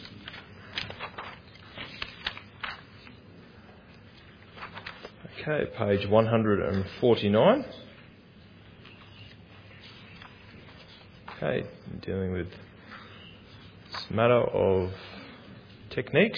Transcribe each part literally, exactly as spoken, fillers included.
Okay, page one hundred forty-nine. Okay, dealing with this matter of techniques.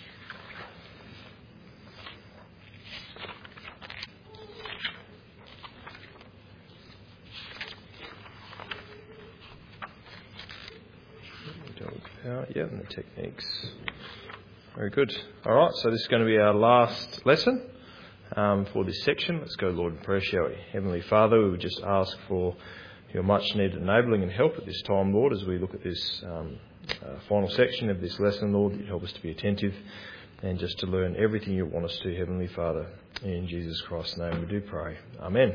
Yeah, and the techniques. Very good. All right, so this is going to be our last lesson um, for this section. Let's go, Lord, in prayer, shall we? Heavenly Father, we would just ask for your much-needed enabling and help at this time, Lord, as we look at this um, uh, final section of this lesson, Lord. You help us to be attentive and just to learn everything you want us to, Heavenly Father. In Jesus Christ's name we do pray. Amen.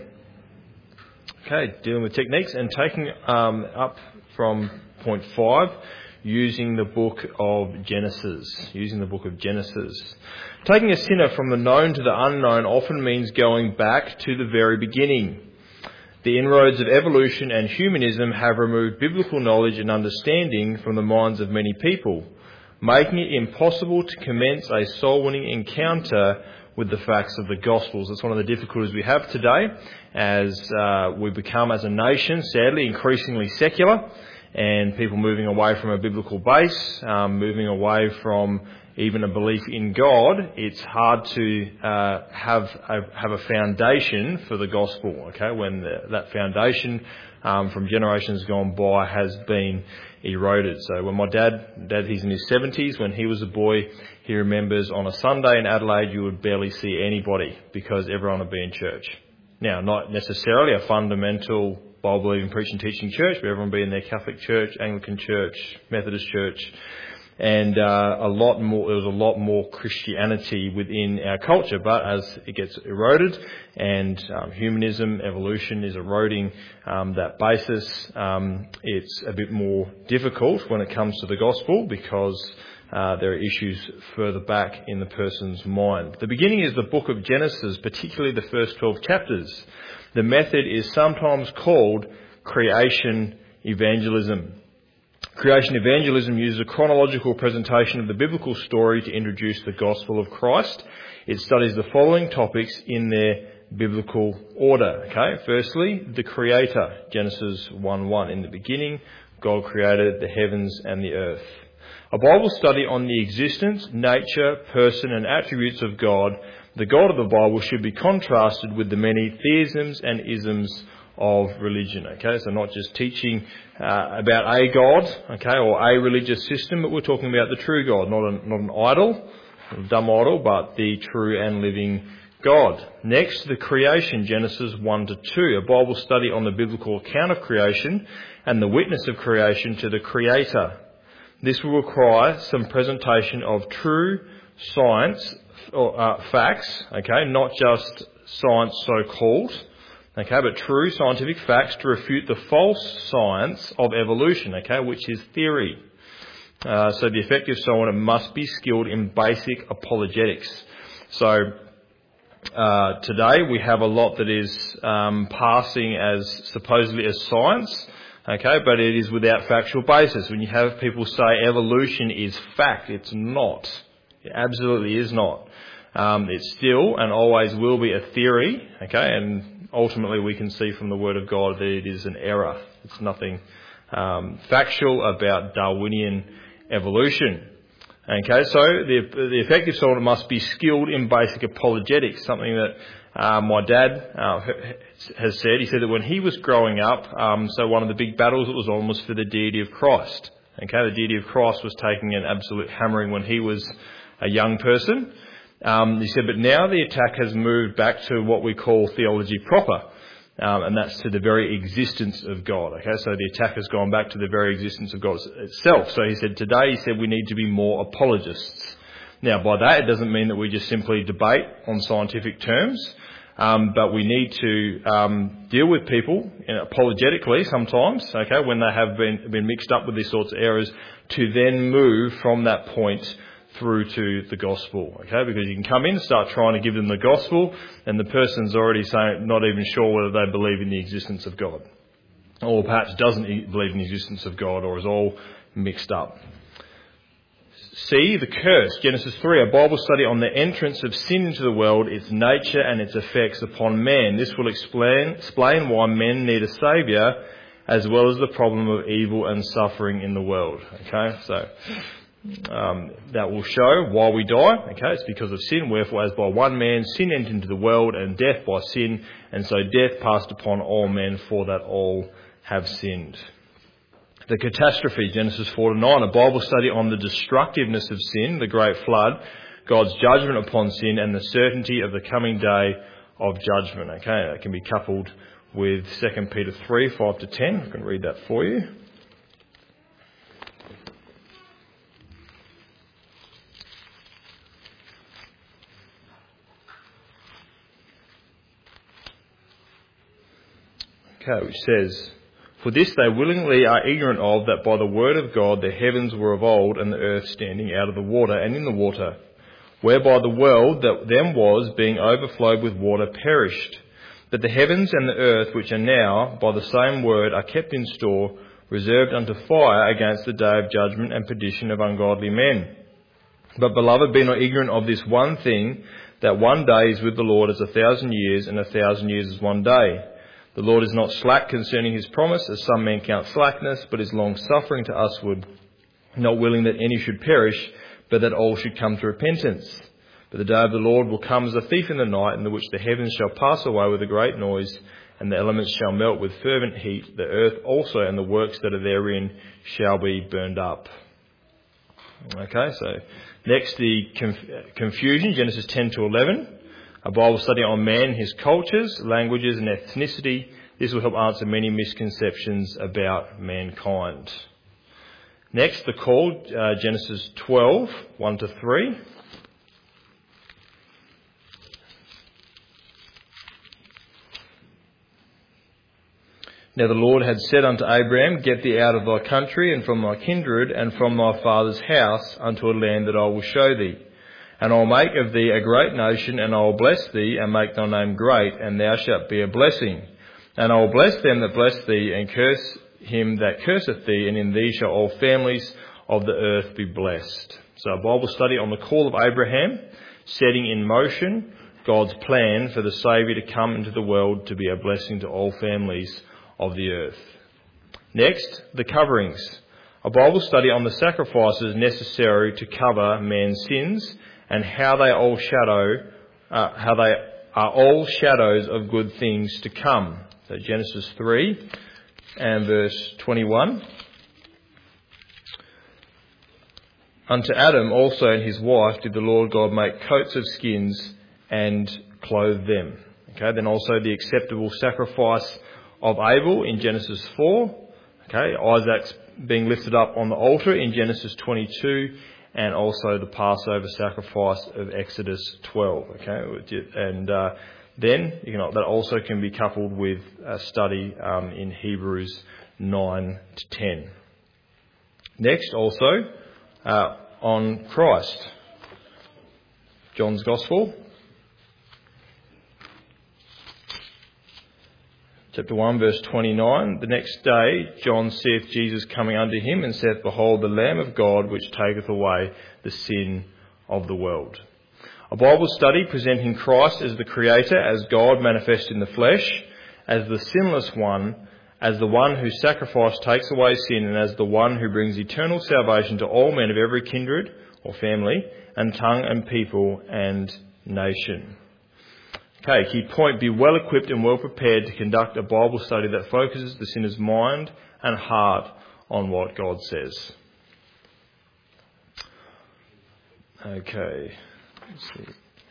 Okay, dealing with techniques and taking um, up from point five, using the book of Genesis. Using the book of Genesis. Taking a sinner from the known to the unknown often means going back to the very beginning. The inroads of evolution and humanism have removed biblical knowledge and understanding from the minds of many people, making it impossible to commence a soul-winning encounter with the facts of the Gospels. That's one of the difficulties we have today as uh, we become, as a nation, sadly, increasingly secular, and people moving away from a biblical base, um, moving away from even a belief in God. It's hard to uh, have a, have a foundation for the gospel, okay, when the, that foundation um, from generations gone by has been eroded. So when my dad, dad, he's in his seventies, when he was a boy, he remembers on a Sunday in Adelaide you would barely see anybody because everyone would be in church. Now, not necessarily a fundamental Bible-believing, preaching, teaching church, but everyone be in their Catholic church, Anglican church, Methodist church, and uh, a lot more. There was a lot more Christianity within our culture. But as it gets eroded, and um, humanism, evolution is eroding um, that basis, um, it's a bit more difficult when it comes to the gospel because uh, there are issues further back in the person's mind. The beginning is the book of Genesis, particularly the first twelve chapters. The method is sometimes called creation evangelism. Creation evangelism uses a chronological presentation of the biblical story to introduce the gospel of Christ. It studies the following topics in their biblical order. Okay, firstly, the Creator, Genesis one one. In the beginning, God created the heavens and the earth. A Bible study on the existence, nature, person and attributes of God. The God of the Bible should be contrasted with the many theisms and isms of religion. Okay, so not just teaching uh, about a God, okay, or a religious system, but we're talking about the true God, not an, not an idol, a dumb idol, but the true and living God. Next, the creation, Genesis one to two, a Bible study on the biblical account of creation and the witness of creation to the Creator. This will require some presentation of true science or uh, facts, okay, not just science so-called, okay, but true scientific facts to refute the false science of evolution, okay, which is theory. Uh, so the effective soul must be skilled in basic apologetics. So uh, today we have a lot that is um, passing as supposedly as science, okay, but it is without factual basis. When you have people say evolution is fact, it's not. It absolutely is not. Um, it's still and always will be a theory, okay, and ultimately we can see from the Word of God that it is an error. It's nothing um, factual about Darwinian evolution. Okay, so the, the effective soldier must be skilled in basic apologetics, something that uh, my dad uh, has said. He said that when he was growing up, um, so one of the big battles that was on was for the deity of Christ. Okay, the deity of Christ was taking an absolute hammering when he was a young person. Um, he said, but now the attack has moved back to what we call theology proper, um, and that's to the very existence of God. Okay, so the attack has gone back to the very existence of God itself. So he said, today, he said, we need to be more apologists. Now, by that, it doesn't mean that we just simply debate on scientific terms, um, but we need to um, deal with people you know, apologetically sometimes, okay, when they have been, been mixed up with these sorts of errors, to then move from that point through to the gospel, okay? Because you can come in and start trying to give them the gospel, and the person's already saying, not even sure whether they believe in the existence of God, or perhaps doesn't believe in the existence of God, or is all mixed up. C, the curse. Genesis three, a Bible study on the entrance of sin into the world, its nature and its effects upon man. This will explain, explain why men need a saviour, as well as the problem of evil and suffering in the world. Okay, so um, that will show why we die. Okay, it's because of sin. Wherefore, as by one man sin entered into the world, and death by sin, and so death passed upon all men, for that all have sinned. The catastrophe, Genesis four to nine, a Bible study on the destructiveness of sin, the great flood, God's judgment upon sin, and the certainty of the coming day of judgment. Okay, that can be coupled with Second Peter three, five to ten. I can read that for you. Okay, which says, "For this they willingly are ignorant of, that by the word of God the heavens were of old, and the earth standing out of the water and in the water, whereby the world that then was, being overflowed with water, perished. But the heavens and the earth, which are now, by the same word, are kept in store, reserved unto fire against the day of judgment and perdition of ungodly men. But, beloved, be not ignorant of this one thing, that one day is with the Lord as a thousand years, and a thousand years as one day. The Lord is not slack concerning his promise, as some men count slackness, but is long-suffering to usward, not willing that any should perish, but that all should come to repentance. But the day of the Lord will come as a thief in the night, in the which the heavens shall pass away with a great noise, and the elements shall melt with fervent heat. The earth also and the works that are therein shall be burned up." Okay, so next the conf- confusion, Genesis ten to eleven. A Bible study on man, his cultures, languages and ethnicity. This will help answer many misconceptions about mankind. Next, the call, uh, Genesis twelve, one to three. "Now the Lord had said unto Abraham, Get thee out of thy country, and from thy kindred, and from thy father's house, unto a land that I will show thee. And I will make of thee a great nation, and I will bless thee, and make thy name great, and thou shalt be a blessing. And I will bless them that bless thee, and curse him that curseth thee, and in thee shall all families of the earth be blessed." So a Bible study on the call of Abraham, setting in motion God's plan for the Saviour to come into the world to be a blessing to all families of the earth. Next, the coverings. A Bible study on the sacrifices necessary to cover man's sins, and how they all shadow, uh, how they are all shadows of good things to come. So Genesis three and verse twenty-one. "Unto Adam also and his wife did the Lord God make coats of skins and clothe them." Okay, then also the acceptable sacrifice of Abel in Genesis four. Okay, Isaac's being lifted up on the altar in Genesis twenty-two, and also the Passover sacrifice of Exodus twelve. Okay, and uh, then you know that also can be coupled with a study um, in Hebrews nine to ten. Next, also uh, on Christ, John's Gospel. Chapter one, verse twenty-nine. "The next day John seeth Jesus coming unto him, and saith, Behold, the Lamb of God, which taketh away the sin of the world." A Bible study presenting Christ as the Creator, as God manifest in the flesh, as the sinless one, as the one whose sacrifice takes away sin, and as the one who brings eternal salvation to all men of every kindred or family, and tongue and people and nation. Okay, key point, be well equipped and well prepared to conduct a Bible study that focuses the sinner's mind and heart on what God says. Okay, let's see.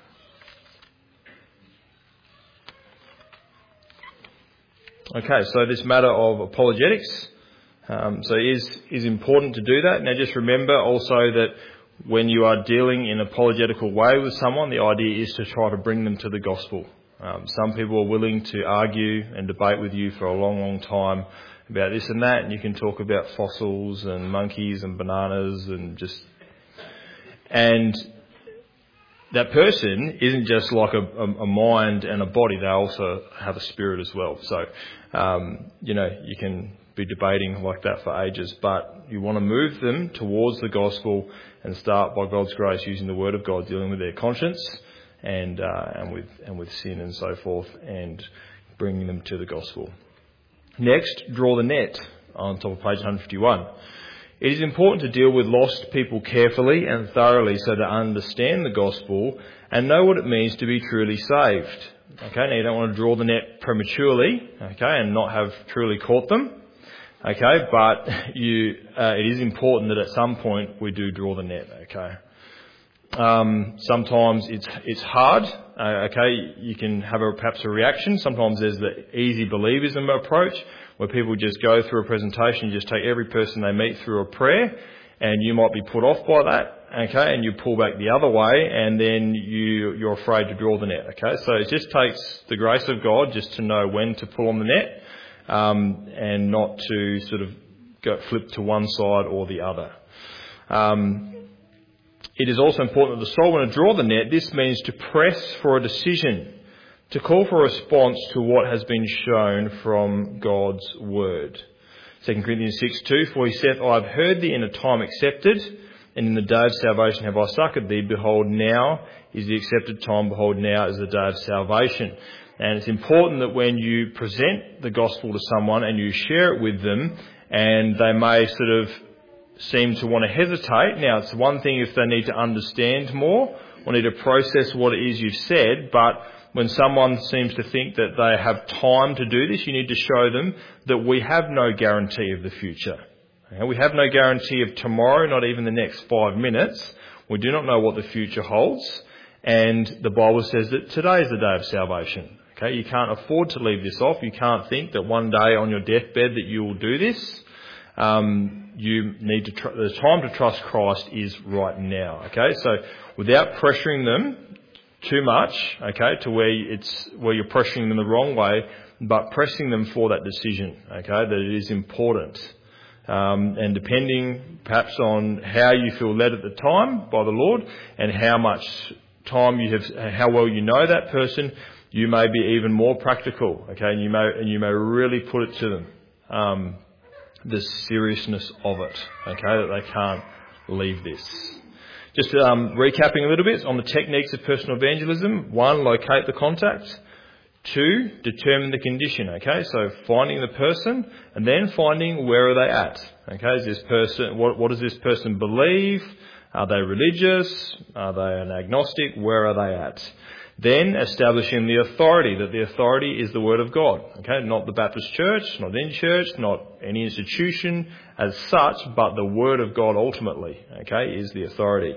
Okay, so this matter of apologetics, um, so is is important to do that. Now just remember also that when you are dealing in an apologetical way with someone, the idea is to try to bring them to the gospel. Um, some people are willing to argue and debate with you for a long, long time about this and that, and you can talk about fossils and monkeys and bananas and just... And that person isn't just like a, a, a mind and a body, they also have a spirit as well. So, um, you know, you can be debating like that for ages. But you want to move them towards the gospel and start, by God's grace, using the Word of God, dealing with their conscience and uh, and with and with sin and so forth, and bringing them to the gospel. Next, draw the net on top of page one fifty-one. It is important to deal with lost people carefully and thoroughly so they understand the gospel and know what it means to be truly saved. Okay, now you don't want to draw the net prematurely, okay, and not have truly caught them. Okay, but you, uh, it is important that at some point we do draw the net. Okay. Um, sometimes it's it's hard. Uh, okay, you can have a, perhaps a reaction. Sometimes there's the easy believism approach, where people just go through a presentation, you just take every person they meet through a prayer, and you might be put off by that, okay, and you pull back the other way, and then you, you're afraid to draw the net, okay. So it just takes the grace of God just to know when to pull on the net, um, and not to sort of go flip to one side or the other. Um, it is also important that the soul, when to draw the net, this means to press for a decision, to call for a response to what has been shown from God's word. Second Corinthians six two, for he said, I have heard thee in a time accepted, and in the day of salvation have I succoured thee. Behold, now is the accepted time. Behold, now is the day of salvation. And it's important that when you present the gospel to someone and you share it with them, and they may sort of seem to want to hesitate. Now, it's one thing if they need to understand more or need to process what it is you've said, but when someone seems to think that they have time to do this, you need to show them that we have no guarantee of the future. Okay? We have no guarantee of tomorrow, not even the next five minutes. We do not know what the future holds. And the Bible says that today is the day of salvation. Okay? You can't afford to leave this off. You can't think that one day on your deathbed that you will do this. Um, you need to, tr- the time to trust Christ is right now. Okay? So without pressuring them too much, okay, to where it's where you're pressuring them the wrong way, but pressing them for that decision, okay, that it is important. Um, and depending perhaps on how you feel led at the time by the Lord and how much time you have, how well you know that person, you may be even more practical, okay, and you may and you may really put it to them, um, the seriousness of it, okay, that they can't leave this. Just um, recapping a little bit on the techniques of personal evangelism. One, locate the contact. Two, determine the condition. Okay, so finding the person and then finding where are they at. Okay, is this person, what, what does this person believe? Are they religious? Are they an agnostic? Where are they at? Then establishing the authority, that the authority is the Word of God. Okay, not the Baptist Church, not any church, not any institution as such, but the Word of God ultimately, okay, is the authority.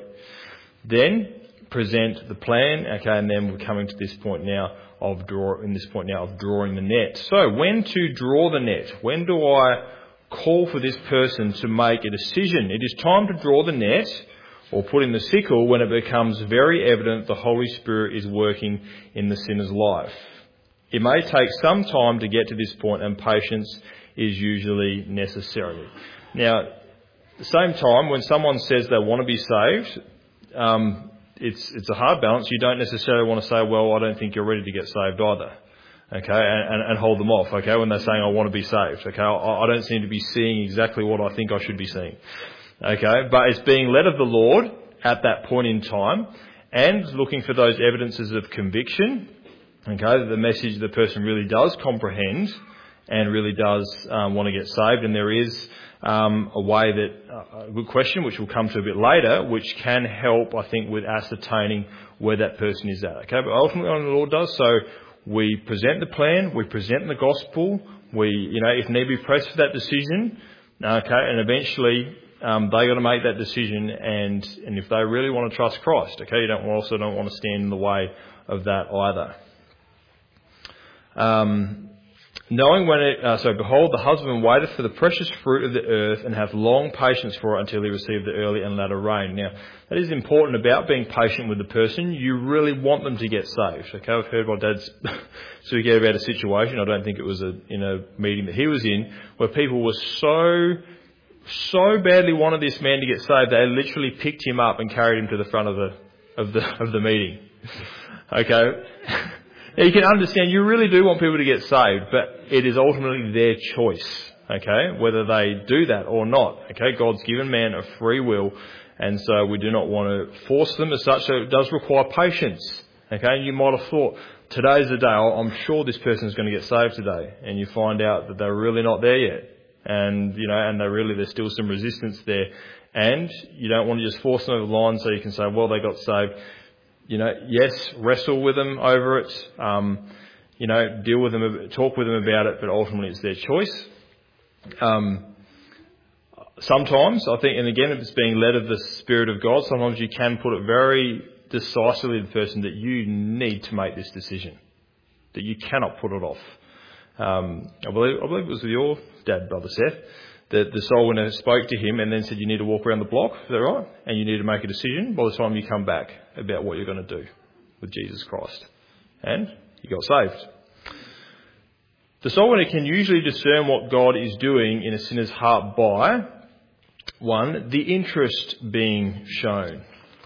Then present the plan, okay, and then we're coming to this point now of draw, in this point now of drawing the net. So when to draw the net? When do I call for this person to make a decision? It is time to draw the net, or put in the sickle, when it becomes very evident the Holy Spirit is working in the sinner's life. It may take some time to get to this point, and patience is usually necessary. Now, at the same time, when someone says they want to be saved, um, it's it's a hard balance. You don't necessarily want to say, well, I don't think you're ready to get saved either. Okay, and, and, and hold them off, okay, when they're saying, I want to be saved. Okay, I, I don't seem to be seeing exactly what I think I should be seeing. Okay, but it's being led of the Lord at that point in time and looking for those evidences of conviction, okay, that the message the person really does comprehend and really does um, want to get saved. And there is um, a way that, uh, a good question, which we'll come to a bit later, which can help, I think, with ascertaining where that person is at. Okay, but ultimately what the Lord does, so we present the plan, we present the gospel, we, you know, if need be, press for that decision, okay, and eventually Um, they got to make that decision, and, and if they really want to trust Christ, okay, you don't also don't want to stand in the way of that either. Um, knowing when it, uh, so behold, the husband waiteth for the precious fruit of the earth, and hath long patience for it until he receive the early and latter rain. Now, that is important about being patient with the person. You really want them to get saved. Okay, I've heard my dad speak about a situation. I don't think it was a in a meeting that he was in, where people were so. so badly wanted this man to get saved, they literally picked him up and carried him to the front of the of the of the meeting. Okay, now you can understand you really do want people to get saved, but it is ultimately their choice. okay, whether they do that or not. Okay, God's given man a free will, and so we do not want to force them as such. So it does require patience. Okay, you might have thought, today's the day, I'm sure this person is going to get saved today, and you find out that they're really not there yet, and you know, and they really there's still some resistance there, and you don't want to just force them over the line so you can say, well, they got saved. You know, yes, wrestle with them over it. Um, you know, deal with them, talk with them about it, but ultimately it's their choice. Um, sometimes, I think, and again, if it's being led of the Spirit of God, sometimes you can put it very decisively to the person that you need to make this decision, that you cannot put it off. Um, I believe, I believe it was with your dad, Brother Seth, that the soul winner spoke to him and then said, you need to walk around the block, is that right? And you need to make a decision by the time you come back about what you're going to do with Jesus Christ. And you got saved. The soul winner can usually discern what God is doing in a sinner's heart by, one, the interest being shown.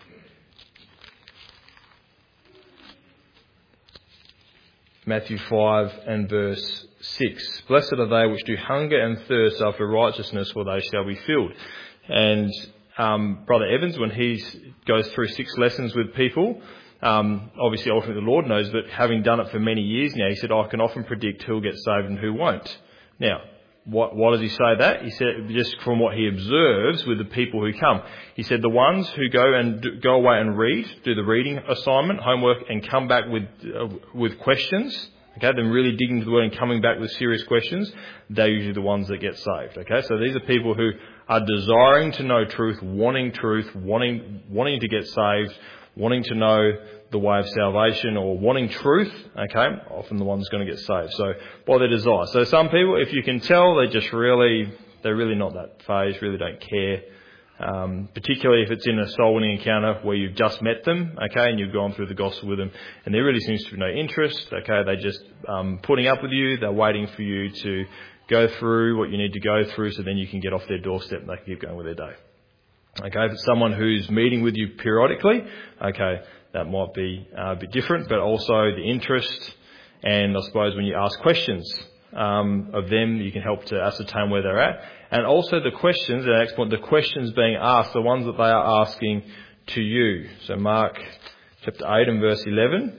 Matthew five and verse six. Blessed are they which do hunger and thirst after righteousness, for they shall be filled. And um, Brother Evans, when he goes through six lessons with people, Um, obviously, ultimately, the Lord knows, but having done it for many years now, he said, I can often predict who will get saved and who won't. Now, what, why does he say that? He said, just from what he observes with the people who come. He said, the ones who go and do, go away and read, do the reading assignment, homework, and come back with uh, with questions, okay, then really digging into the word and coming back with serious questions, they're usually the ones that get saved, okay? So these are people who are desiring to know truth, wanting truth, wanting wanting to get saved, wanting to know the way of salvation or wanting truth, okay, often the one's going to get saved. So by their desire. So some people, if you can tell, they just really, they're really not that phased, really don't care. Um, particularly if it's in a soul winning encounter where you've just met them, okay, and you've gone through the gospel with them, and there really seems to be no interest, okay, they're just um, putting up with you, they're waiting for you to go through what you need to go through so then you can get off their doorstep and they can keep going with their day. Okay, if it's someone who's meeting with you periodically, okay, that might be uh, a bit different, but also the interest, and I suppose when you ask questions um, of them, you can help to ascertain where they're at. And also the questions, the next point, the questions being asked, the ones that they are asking to you. So Mark chapter eight and verse eleven.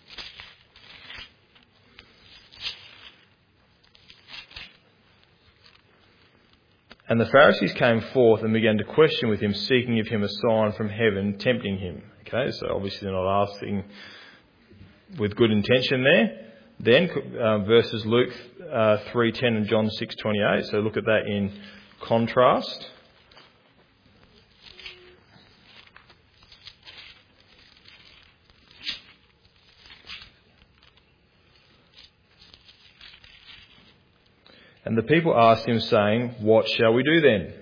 And the Pharisees came forth and began to question with him, seeking of him a sign from heaven, tempting him. Okay, so obviously they're not asking with good intention there. Then uh, verses Luke uh, three ten and John six twenty-eight. So look at that in contrast. And the people asked him, saying, what shall we do then?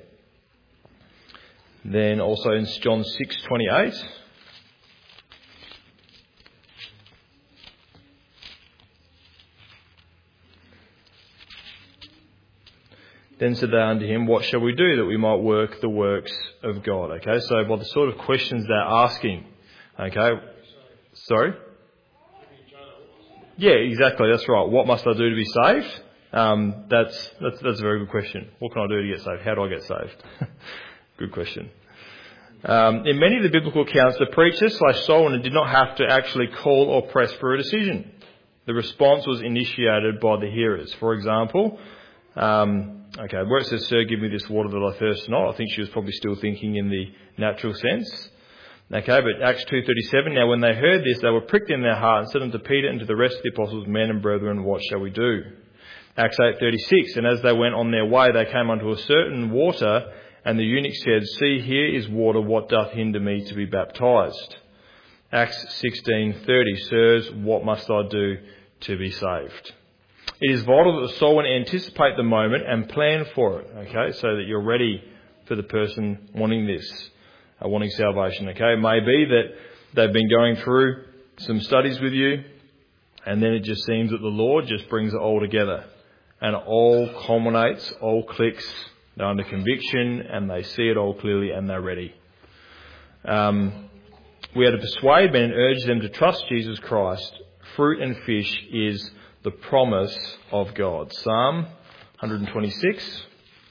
Then also in John six twenty-eight. Then said they unto him, what shall we do that we might work the works of God? Okay, so by the sort of questions they're asking. Okay, sorry? Yeah, exactly, that's right. What must I do to be saved? Um, that's, that's, that's a very good question. What can I do to get saved? How do I get saved? Good question. Um, in many of the biblical accounts, the preacher slash soul winner did not have to actually call or press for a decision. The response was initiated by the hearers. For example, um, okay, where it says, Sir, give me this water that I thirst not, I think she was probably still thinking in the natural sense. Okay, but Acts two thirty-seven, now when they heard this, they were pricked in their heart and said unto Peter and to the rest of the apostles, men and brethren, what shall we do? Acts eight thirty-six, and as they went on their way, they came unto a certain water, and the eunuch said, see, here is water, what doth hinder me to be baptized? Acts sixteen thirty, sirs, what must I do to be saved? It is vital that the soul winner anticipate the moment and plan for it, okay, so that you're ready for the person wanting this, uh, wanting salvation, okay? It may be that they've been going through some studies with you, and then it just seems that the Lord just brings it all together, and it all culminates, all clicks, they're under conviction, and they see it all clearly, and they're ready. Um, we are to persuade men and urge them to trust Jesus Christ. Fruit and fish is the promise of God. Psalm one twenty-six.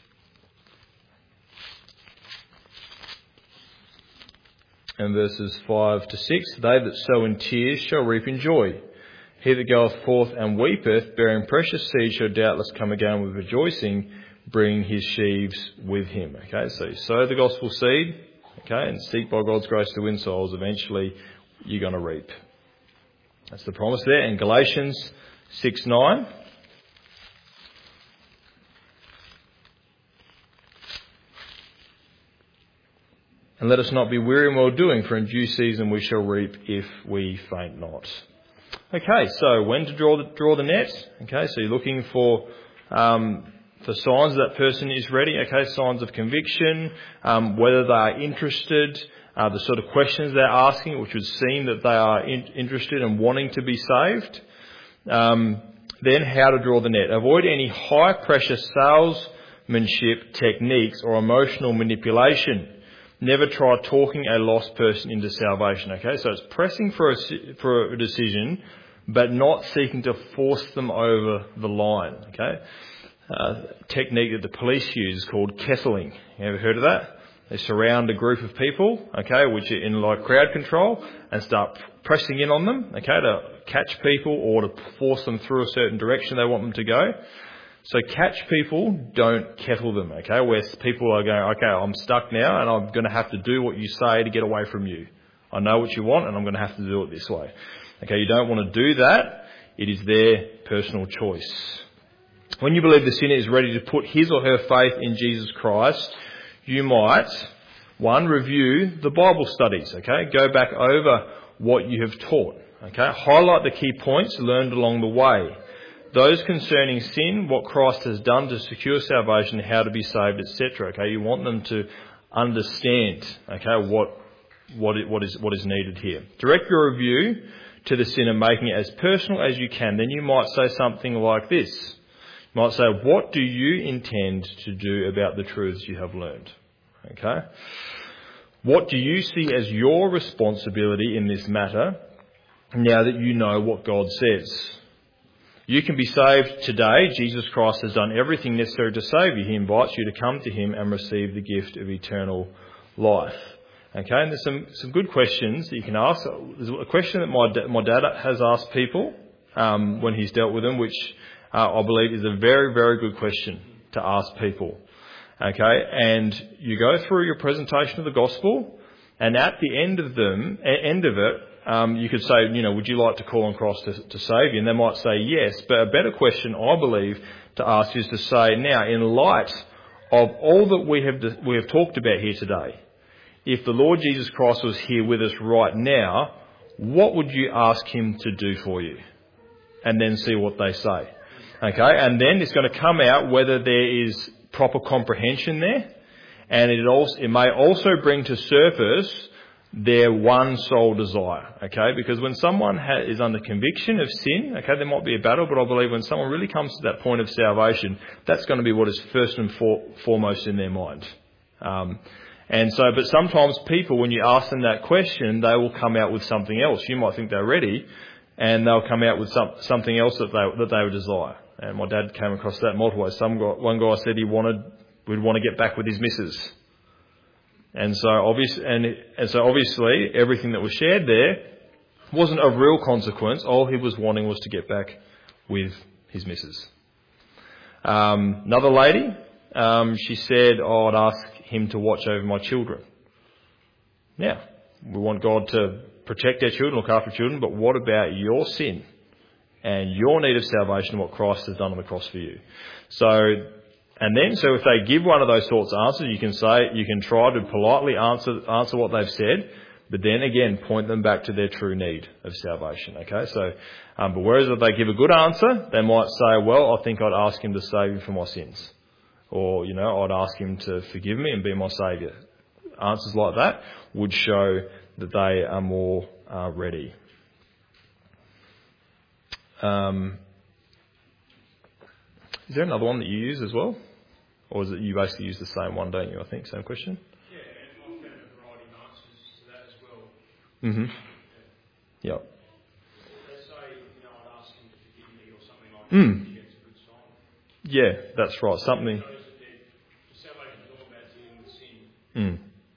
And verses five to six. They that sow in tears shall reap in joy. He that goeth forth and weepeth, bearing precious seed, shall doubtless come again with rejoicing, bring his sheaves with him. Okay, so you sow the gospel seed, okay, and seek by God's grace to win souls. Eventually, you're going to reap. That's the promise there. In Galatians six nine. And let us not be weary in well doing, for in due season we shall reap if we faint not. Okay, so when to draw the, draw the net? Okay, so you're looking for um, for signs that person is ready. Okay, signs of conviction, um, whether they are interested, uh, the sort of questions they're asking, which would seem that they are in, interested and wanting to be saved. Um, then how to draw the net. Avoid any high pressure salesmanship techniques or emotional manipulation. Never try talking a lost person into salvation. Okay, so it's pressing for a, for a decision, but not seeking to force them over the line. Okay, uh, technique that the police use is called kettling. You ever heard of that? They surround a group of people, okay, which are in like crowd control, and start pressing in on them, okay, to catch people or to force them through a certain direction they want them to go. So catch people, don't kettle them, okay, where people are going, okay, I'm stuck now and I'm going to have to do what you say to get away from you. I know what you want and I'm going to have to do it this way. Okay, you don't want to do that. It is their personal choice. When you believe the sinner is ready to put his or her faith in Jesus Christ, you might, one, review the Bible studies, okay, go back over what you have taught, okay, highlight the key points learned along the way. Those concerning sin, what Christ has done to secure salvation, how to be saved, et cetera. Okay, you want them to understand, okay, what what it, what is what is needed here. Direct your review to the sinner, making it as personal as you can. Then you might say something like this. You might say, "What do you intend to do about the truths you have learned?" Okay, what do you see as your responsibility in this matter? Now that you know what God says. You can be saved today. Jesus Christ has done everything necessary to save you. He invites you to come to him and receive the gift of eternal life. Okay, and there's some, some good questions that you can ask. There's a question that my, da- my dad has asked people um, when he's dealt with them, which uh, I believe is a very, very good question to ask people. Okay, and you go through your presentation of the gospel, and at the end of them, end of it, Um, you could say, you know, would you like to call on Christ to, to save you? And they might say yes. But a better question, I believe, to ask is to say, now, in light of all that we have we have talked about here today, if the Lord Jesus Christ was here with us right now, what would you ask him to do for you? And then see what they say. Okay, and then it's going to come out whether there is proper comprehension there, and it also it may also bring to surface their one sole desire, okay? Because when someone ha- is under conviction of sin, okay, there might be a battle, but I believe when someone really comes to that point of salvation, that's going to be what is first and for- foremost in their mind. Um, and so, but sometimes people, when you ask them that question, they will come out with something else. You might think they're ready, and they'll come out with some, something else that they that they would desire. And my dad came across that multiple ways. Some guy, one guy said he wanted would want to get back with his missus. And so, obvious, and, and so obviously, everything that was shared there wasn't of real consequence. All he was wanting was to get back with his missus. Um, another lady, um, she said, oh, I'd ask him to watch over my children. Now, we want God to protect our children, look after children, but what about your sin and your need of salvation and what Christ has done on the cross for you? So, And then, so if they give one of those sorts of answers, you can say, you can try to politely answer answer what they've said, but then again, point them back to their true need of salvation. Okay, so, um, but whereas if they give a good answer, they might say, well, I think I'd ask him to save me from my sins. Or, you know, I'd ask him to forgive me and be my saviour. Answers like that would show that they are more uh, ready. Um, is there another one that you use as well? Or is it you basically use the same one, don't you, I think? Same question? Yeah, and I've found a variety of answers to that as well. Mm-hmm. Yeah. Yep. Let's say, you know, I'd ask him to forgive me or something like that. Mm. You think it's a good sign? Yeah, that's right. Something. Salvation is all about dealing with sin. Mm.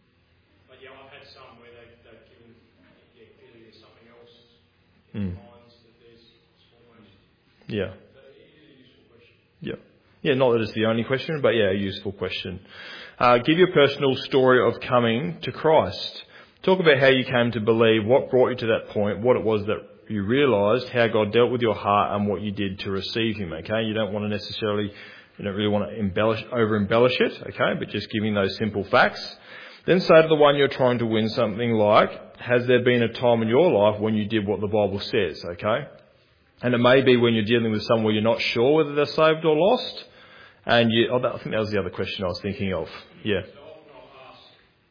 But yeah, I've had some where they, they've given, yeah, clearly there's something else in Mm. their minds that there's almost. Yeah. So it is a useful question. Yeah. Yeah, not that it's the only question, but yeah, a useful question. Uh, give your personal story of coming to Christ. Talk about how you came to believe, what brought you to that point, what it was that you realised, how God dealt with your heart and what you did to receive Him, okay? You don't want to necessarily, you don't really want to embellish, over-embellish it, okay? But just giving those simple facts. Then say to the one you're trying to win something like, has there been a time in your life when you did what the Bible says, okay? And it may be when you're dealing with someone where you're not sure whether they're saved or lost. And you, oh, that, I think that was the other question I was thinking of. Yeah. So often I'll ask,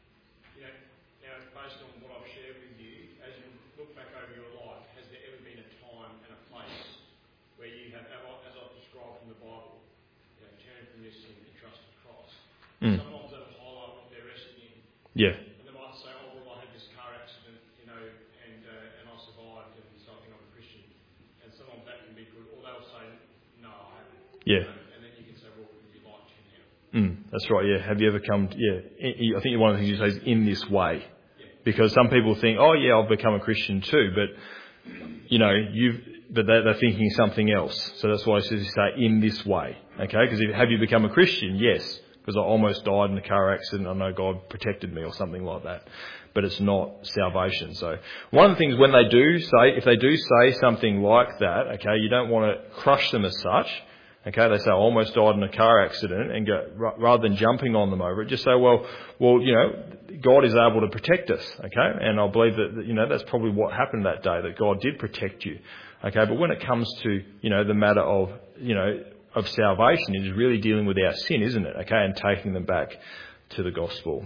you know, now based on what I've shared with you, as you look back over your life, has there ever been a time and a place where you have, as I've described from the Bible, you know, turned from your sin and trusted Christ? Mm. Sometimes that'll highlight what they're resting in. Yeah. And they might say, oh, well, I had this car accident, you know, and uh, and I survived, and so I think I'm a Christian. And sometimes that can be good. Or they'll say, no, I haven't. Yeah. And then you can say, well, would you like to now? Mm, that's right, yeah. Have you ever come, to, yeah, I I think one of the things you say is in this way. Because some people think, oh yeah, I've become a Christian too, but, you know, you've, but they're, they're thinking something else. So that's why it says you say in this way, okay? Because have you become a Christian? Yes. Because I almost died in a car accident. I know God protected me or something like that. But it's not salvation. So one of the things when they do say, if they do say something like that, okay, you don't want to crush them as such. Okay, they say, I almost died in a car accident, and go, rather than jumping on them over it, just say, well, well, you know, God is able to protect us, okay? And I believe that, you know, that's probably what happened that day, that God did protect you, okay? But when it comes to, you know, the matter of, you know, of salvation, it is really dealing with our sin, isn't it, okay? And taking them back to the gospel.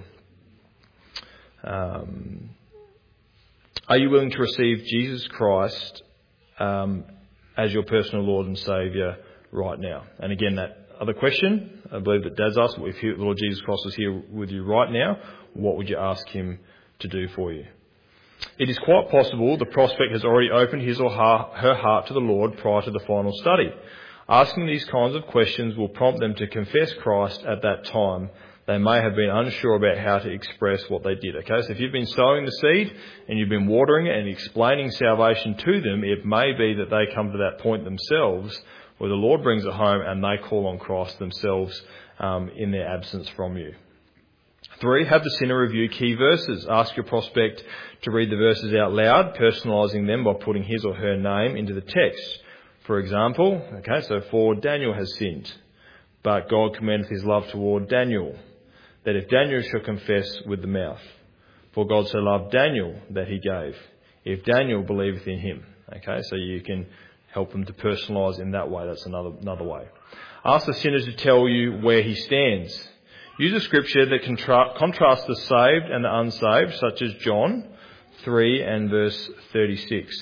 Um, are you willing to receive Jesus Christ um, as your personal Lord and Saviour right now? And again, that other question, I believe that Dad's asked, if the Lord Jesus Christ was here with you right now, what would you ask Him to do for you? It is quite possible the prospect has already opened his or her, her heart to the Lord prior to the final study. Asking these kinds of questions will prompt them to confess Christ at that time. They may have been unsure about how to express what they did. Okay, so if you've been sowing the seed and you've been watering it and explaining salvation to them, it may be that they come to that point themselves where the Lord brings it home and they call on Christ themselves um, in their absence from you. Three, have the sinner review key verses. Ask your prospect to read the verses out loud, personalising them by putting his or her name into the text. For example, okay, so for Daniel has sinned, but God commendeth his love toward Daniel, that if Daniel shall confess with the mouth, for God so loved Daniel that he gave, if Daniel believeth in him. Okay, so you can help them to personalise in that way. That's another another way. Ask the sinner to tell you where he stands. Use a scripture that contra- contrasts the saved and the unsaved, such as John three and verse thirty-six.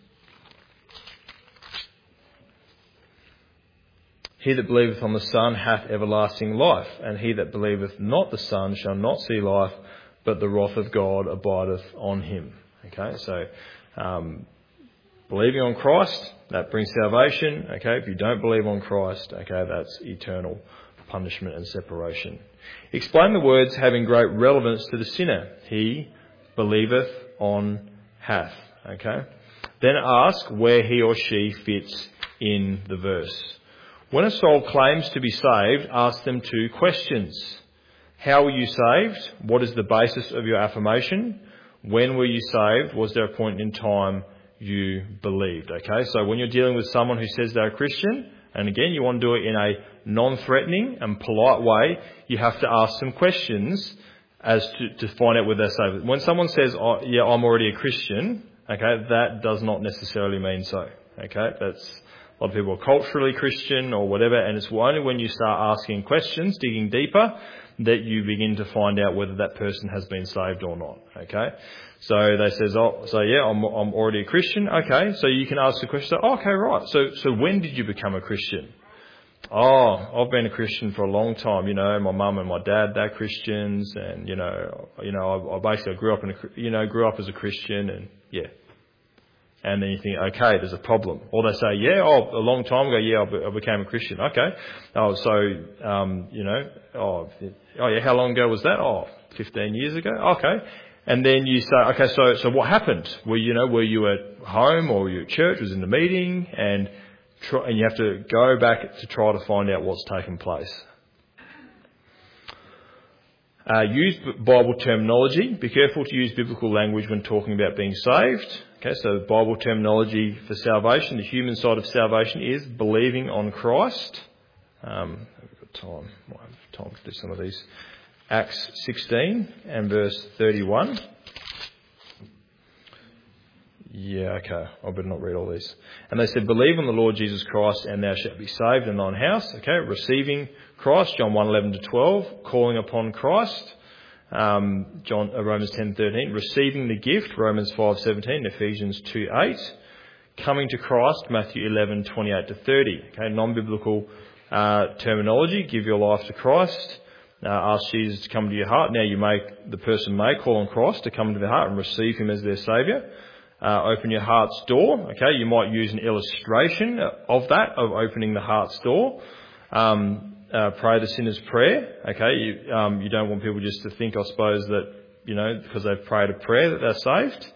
He that believeth on the Son hath everlasting life, and he that believeth not the Son shall not see life, but the wrath of God abideth on him. Okay, so um, believing on Christ, that brings salvation. Okay, if you don't believe on Christ, okay, that's eternal punishment and separation. Explain the words having great relevance to the sinner. He believeth on hath. Okay, then ask where he or she fits in the verse. When a soul claims to be saved, ask them two questions. How were you saved? What is the basis of your affirmation? When were you saved? Was there a point in time you believed? Okay, so when you're dealing with someone who says they're a Christian, and again, you want to do it in a non-threatening and polite way, you have to ask some questions as to, to find out whether they're saved. When someone says, oh, yeah, I'm already a Christian, okay, that does not necessarily mean so. Okay, that's... A lot of people are culturally Christian or whatever, and it's only when you start asking questions, digging deeper, that you begin to find out whether that person has been saved or not. Okay, so they says, oh, so yeah, I'm I'm already a Christian. Okay, so you can ask the question. Oh, okay, right. So so when did you become a Christian? Oh, I've been a Christian for a long time. You know, my mum and my dad, they're Christians, and you know, you know, I, I basically grew up in a, you know, grew up as a Christian, and yeah. And then you think, okay, there's a problem. Or they say, yeah, oh, a long time ago, yeah, I, be, I became a Christian. Okay. Oh, so, um, you know, oh, oh, yeah, how long ago was that? Oh, fifteen years ago. Okay. And then you say, okay, so, so what happened? Were you know, were you at home or were you at church? Was in the meeting? And try, and you have to go back to try to find out what's taken place. Uh, use Bible terminology. Be careful to use biblical language when talking about being saved. Okay, so the Bible terminology for salvation, the human side of salvation is believing on Christ. Um, we've got time. Might have time to do some of these. Acts sixteen and verse thirty-one. Yeah, okay. I better not read all these. And they said, believe on the Lord Jesus Christ and thou shalt be saved and thine house. Okay, receiving Christ, John one eleven to twelve. Calling upon Christ, um, John uh, Romans ten thirteen. Receiving the gift, Romans five seventeen, Ephesians two eight. Coming to Christ, Matthew eleven twenty-eight to thirty. Okay, non-biblical uh, terminology. Give your life to Christ. Uh, ask Jesus to come to your heart. Now you may, the person may call on Christ to come into their heart and receive him as their saviour. Uh, open your heart's door. Okay, you might use an illustration of that, of opening the heart's door. Um, uh, pray the sinner's prayer. Okay, you, um, you don't want people just to think, I suppose, that, you know, because they've prayed a prayer that they're saved.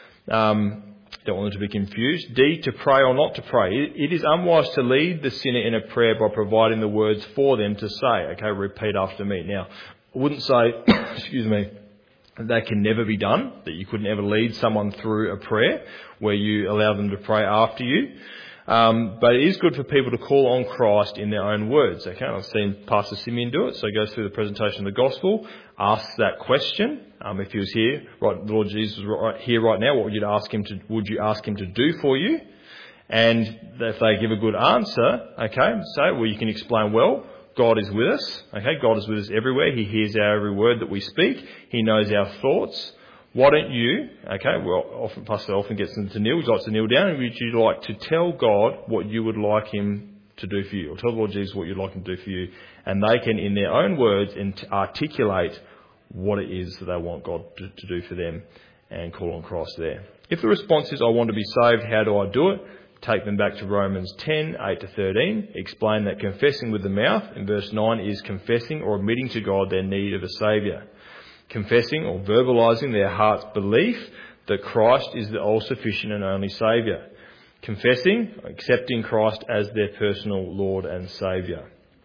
Um, don't want them to be confused. D, to pray or not to pray. It, it is unwise to lead the sinner in a prayer by providing the words for them to say. Okay, repeat after me. Now, I wouldn't say, excuse me, that can never be done, that you couldn't ever lead someone through a prayer where you allow them to pray after you. Um, but it is good for people to call on Christ in their own words. Okay, I've seen Pastor Simeon do it. So he goes through the presentation of the gospel, asks that question. Um, if he was here, right, the Lord Jesus was right here right now, what would you ask him to? Would you ask him to do for you? And if they give a good answer, okay, say, well, you can explain, well, God is with us. Okay, God is with us everywhere. He hears our every word that we speak. He knows our thoughts. Why don't you, okay, well, often, Pastor often gets them to kneel. He likes to kneel down. And would you like to tell God what you would like him to do for you? Or tell the Lord Jesus what you'd like him to do for you. And they can, in their own words, articulate what it is that they want God to, to do for them and call on Christ there. If the response is, I want to be saved, how do I do it? Take them back to Romans ten, eight to thirteen. Explain that confessing with the mouth, in verse nine, is confessing or admitting to God their need of a saviour. Confessing or verbalising their heart's belief that Christ is the all-sufficient and only saviour. Confessing, accepting Christ as their personal Lord and Saviour.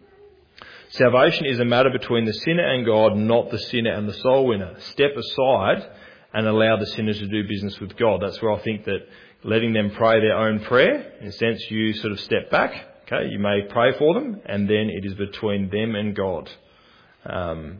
Salvation is a matter between the sinner and God, not the sinner and the soul winner. Step aside and allow the sinners to do business with God. That's where I think that letting them pray their own prayer, in a sense you sort of step back. Okay, you may pray for them, and then it is between them and God. Um,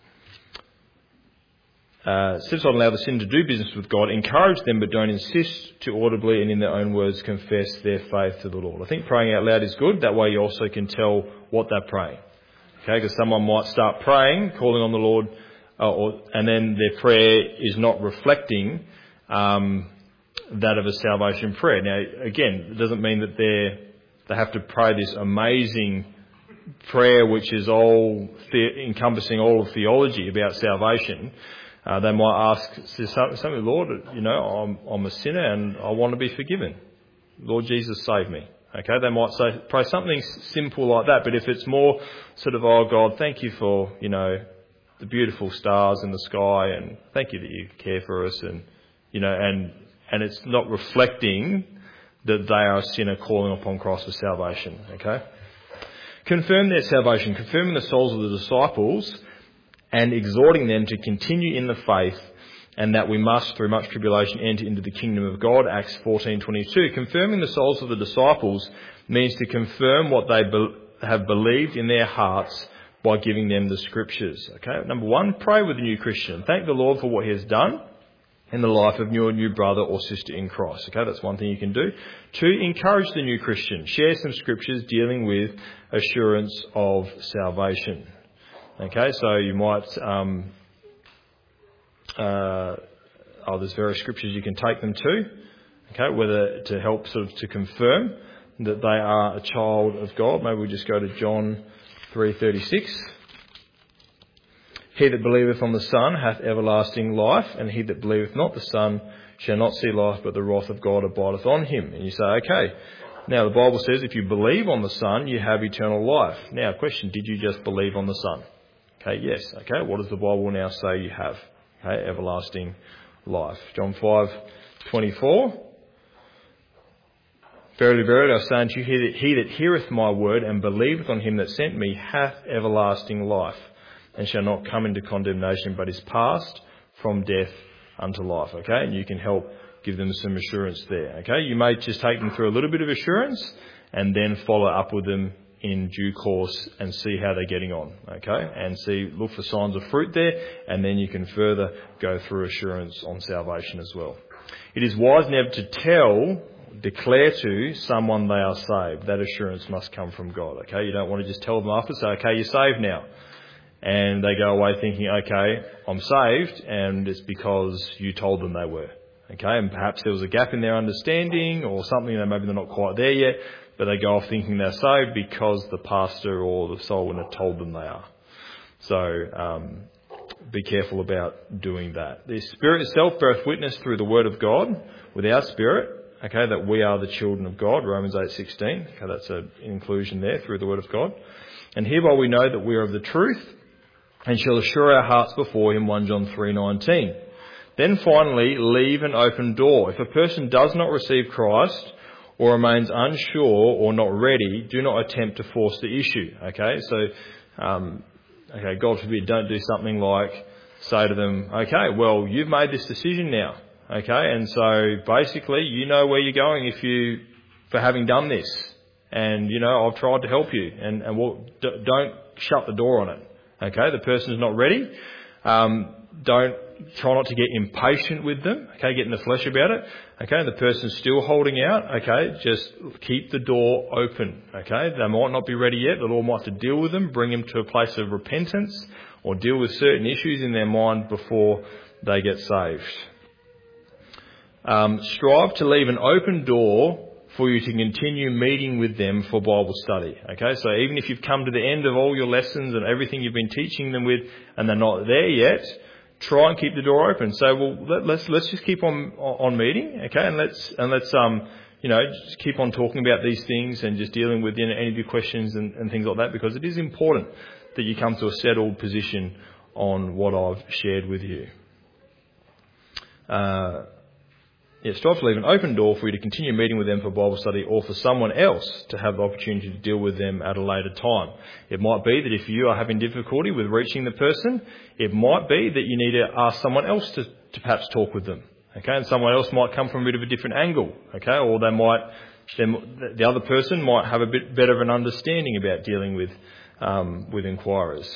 Uh, step aside and allow the sinner to do business with God. Encourage them, but don't insist to audibly and in their own words confess their faith to the Lord. I think praying out loud is good. That way you also can tell what they're praying. Okay, because someone might start praying, calling on the Lord, uh, or, and then their prayer is not reflecting um, that of a salvation prayer. Now, again, it doesn't mean that they they have to pray this amazing prayer which is all the- encompassing all of theology about salvation. Uh, they might ask something, Lord, you know, I'm, I'm a sinner and I want to be forgiven. Lord Jesus, save me. Okay, they might say, pray something simple like that. But if it's more sort of, oh God, thank you for, you know, the beautiful stars in the sky, and thank you that you care for us, and, you know, and, and it's not reflecting that they are a sinner calling upon Christ for salvation. Okay. Confirm their salvation, confirming the souls of the disciples, and exhorting them to continue in the faith, and that we must, through much tribulation, enter into the kingdom of God, Acts fourteen twenty-two. Confirming the souls of the disciples means to confirm what they be- have believed in their hearts by giving them the scriptures. Okay, number one, pray with the new Christian. Thank the Lord for what he has done in the life of your new brother or sister in Christ. Okay, that's one thing you can do. Two, encourage the new Christian. Share some scriptures dealing with assurance of salvation. Okay, so you might, um, uh, oh, there's various scriptures you can take them to, okay, whether to help sort of to confirm that they are a child of God. Maybe we just go to John three thirty-six. He that believeth on the Son hath everlasting life, and he that believeth not the Son shall not see life, but the wrath of God abideth on him. And you say, okay, now the Bible says if you believe on the Son, you have eternal life. Now, question, did you just believe on the Son? Okay, yes. Okay, what does the Bible now say you have? Okay, everlasting life. John five twenty-four. Verily, verily, I say unto you, he that, he that heareth my word and believeth on him that sent me hath everlasting life, and shall not come into condemnation, but is passed from death unto life. Okay, and you can help give them some assurance there. Okay, you may just take them through a little bit of assurance, and then follow up with them in due course and see how they're getting on. Okay, and see, look for signs of fruit there, and then you can further go through assurance on salvation as well. It is wise never to tell. Declare to someone they are saved. That assurance must come from God. Okay, you don't want to just tell them after, say, okay, you're saved now. And they go away thinking, okay, I'm saved, and it's because you told them they were. Okay, and perhaps there was a gap in their understanding or something, that maybe they're not quite there yet, but they go off thinking they're saved because the pastor or the soul winner told them they are. So, um, be careful about doing that. The Spirit itself beareth witness through the Word of God with our spirit, okay, that we are the children of God, Romans eight sixteen. Okay, that's an inclusion there, through the Word of God. And hereby we know that we are of the truth, and shall assure our hearts before him, First John three nineteen. Then finally, leave an open door. If a person does not receive Christ, or remains unsure or not ready, do not attempt to force the issue. Okay, so, um, okay, God forbid, don't do something like say to them, okay, well, you've made this decision now. Okay, and so basically you know where you're going if you, for having done this. And, you know, I've tried to help you. And, and we'll, d- don't shut the door on it. Okay, the person's not ready. Um, don't, try not to get impatient with them. Okay, get in the flesh about it. Okay, the person's still holding out. Okay, just keep the door open. Okay, they might not be ready yet. The Lord might have to deal with them, bring them to a place of repentance, or deal with certain issues in their mind before they get saved. Um, strive to leave an open door for you to continue meeting with them for Bible study. Okay, so even if you've come to the end of all your lessons and everything you've been teaching them with, and they're not there yet, try and keep the door open. So, well, let, let's let's just keep on on meeting, okay, and let's and let's um you know just keep on talking about these things and just dealing with you know, any of your questions and, and things like that, because it is important that you come to a settled position on what I've shared with you. Uh, Yeah, strive to leave an open door for you to continue meeting with them for Bible study, or for someone else to have the opportunity to deal with them at a later time. It might be that if you are having difficulty with reaching the person, it might be that you need to ask someone else to, to perhaps talk with them. Okay, and someone else might come from a bit of a different angle. Okay, or they might, the other person might have a bit better of an understanding about dealing with um, with inquirers.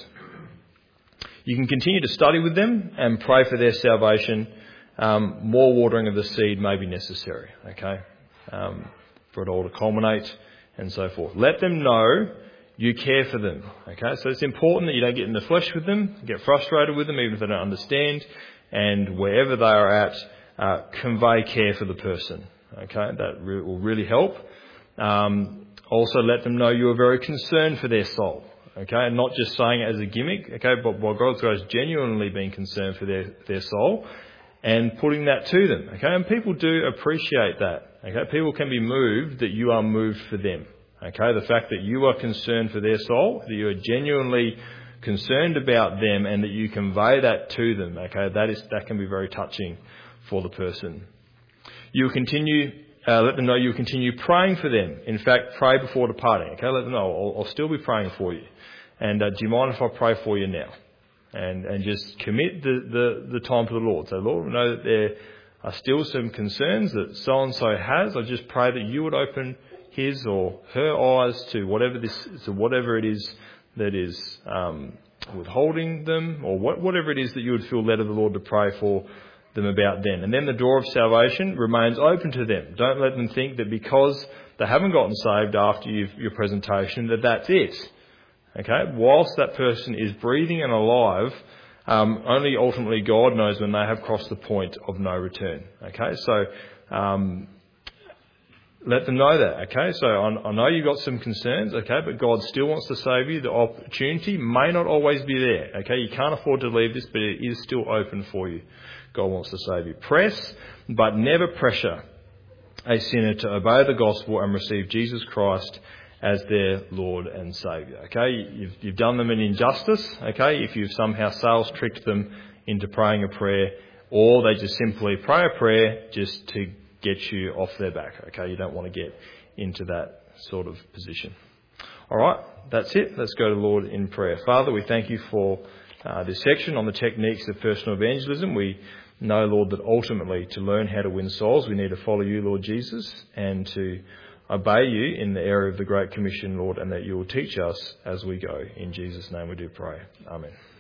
You can continue to study with them and pray for their salvation. Um, more watering of the seed may be necessary, okay, um, for it all to culminate and so forth. Let them know you care for them, okay. So it's important that you don't get in the flesh with them, get frustrated with them, even if they don't understand, and wherever they are at, uh, convey care for the person, okay. That re- will really help. Um, also, let them know you are very concerned for their soul, okay, and not just saying it as a gimmick, okay, but by God's grace, genuinely being concerned for their, their soul. And putting that to them, okay? And people do appreciate that, okay? People can be moved that you are moved for them, okay? The fact that you are concerned for their soul, that you are genuinely concerned about them, and that you convey that to them, okay? That is that can be very touching for the person. You will continue, uh, let them know you will continue praying for them. In fact, pray before departing, okay? Let them know I'll, I'll still be praying for you. And uh, do you mind if I pray for you now? And and just commit the, the, the time to the Lord. So, Lord, we know that there are still some concerns that so-and-so has. I just pray that you would open his or her eyes to whatever this, to whatever it is that is um, withholding them, or what, whatever it is that you would feel led of the Lord to pray for them about then. And then the door of salvation remains open to them. Don't let them think that because they haven't gotten saved after you've, your presentation, that that's it. Okay, whilst that person is breathing and alive, um, only ultimately God knows when they have crossed the point of no return. Okay, so um, let them know that, okay? So I, I know you've got some concerns, okay, but God still wants to save you. The opportunity may not always be there, okay? You can't afford to leave this, but it is still open for you. God wants to save you. Press, but never pressure a sinner to obey the gospel and receive Jesus Christ as their Lord and Saviour, okay? You've, you've done them an injustice, okay, if you've somehow sales tricked them into praying a prayer, or they just simply pray a prayer just to get you off their back, okay? You don't want to get into that sort of position. All right, that's it. Let's go to the Lord in prayer. Father, we thank you for uh, this section on the techniques of personal evangelism. We know, Lord, that ultimately to learn how to win souls, we need to follow you, Lord Jesus, and to obey you in the area of the Great Commission, Lord, and that you will teach us as we go. In Jesus' name we do pray. Amen.